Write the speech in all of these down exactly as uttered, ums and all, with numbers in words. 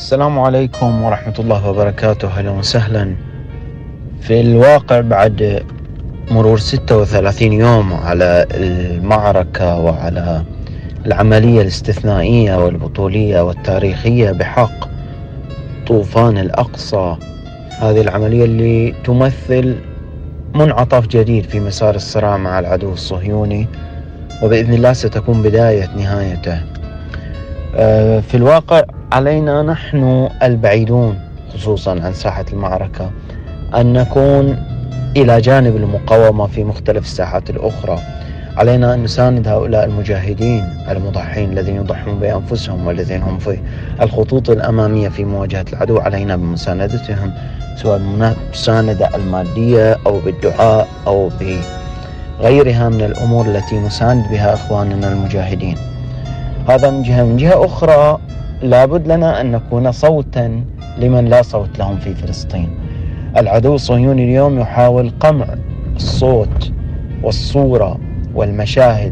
السلام عليكم ورحمة الله وبركاته. أهلا وسهلا. في الواقع بعد مرور ستة وثلاثين يوم على المعركة وعلى العملية الاستثنائية والبطولية والتاريخية بحق طوفان الأقصى، هذه العملية اللي تمثل منعطف جديد في مسار الصراع مع العدو الصهيوني، وبإذن الله ستكون بداية نهايته. في الواقع علينا نحن البعيدون خصوصا عن ساحة المعركة أن نكون إلى جانب المقاومة في مختلف الساحات الأخرى. علينا أن نساند هؤلاء المجاهدين المضحين الذين يضحون بأنفسهم والذين هم في الخطوط الأمامية في مواجهة العدو. علينا بمساندتهم سواء بالمساندة المادية أو بالدعاء أو بغيرها من الأمور التي نساند بها إخواننا المجاهدين. هذا من جهة. من جهة أخرى لابد لنا أن نكون صوتا لمن لا صوت لهم في فلسطين. العدو الصهيوني اليوم يحاول قمع الصوت والصورة والمشاهد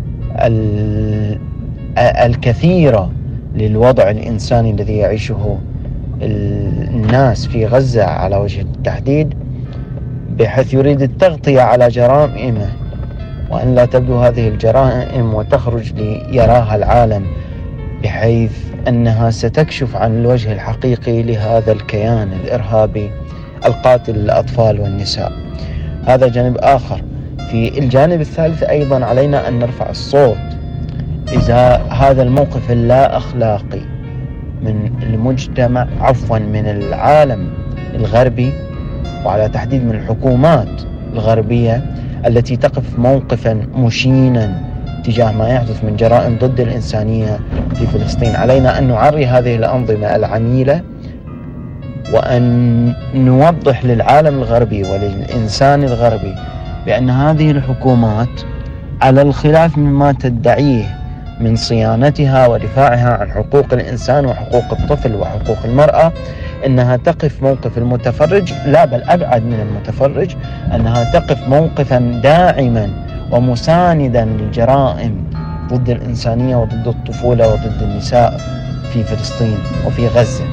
الكثيرة للوضع الإنساني الذي يعيشه الناس في غزة على وجه التحديد، بحيث يريد التغطية على جرائمه وأن لا تبدو هذه الجرائم وتخرج ليراها العالم، بحيث أنها ستكشف عن الوجه الحقيقي لهذا الكيان الإرهابي القاتل للأطفال والنساء. هذا جانب آخر. في الجانب الثالث أيضا علينا أن نرفع الصوت إذا هذا الموقف اللا أخلاقي من المجتمع، عفوا من العالم الغربي، وعلى تحديد من الحكومات الغربية التي تقف موقفا مشينا تجاه ما يحدث من جرائم ضد الإنسانية في فلسطين. علينا أن نعري هذه الأنظمة العميلة وأن نوضح للعالم الغربي وللإنسان الغربي بأن هذه الحكومات على الخلاف مما تدعيه من صيانتها ودفاعها عن حقوق الإنسان وحقوق الطفل وحقوق المرأة، أنها تقف موقف المتفرج، لا بل أبعد من المتفرج، أنها تقف موقفا داعما ومساندا للجرائم ضد الإنسانية وضد الطفولة وضد النساء في فلسطين وفي غزة.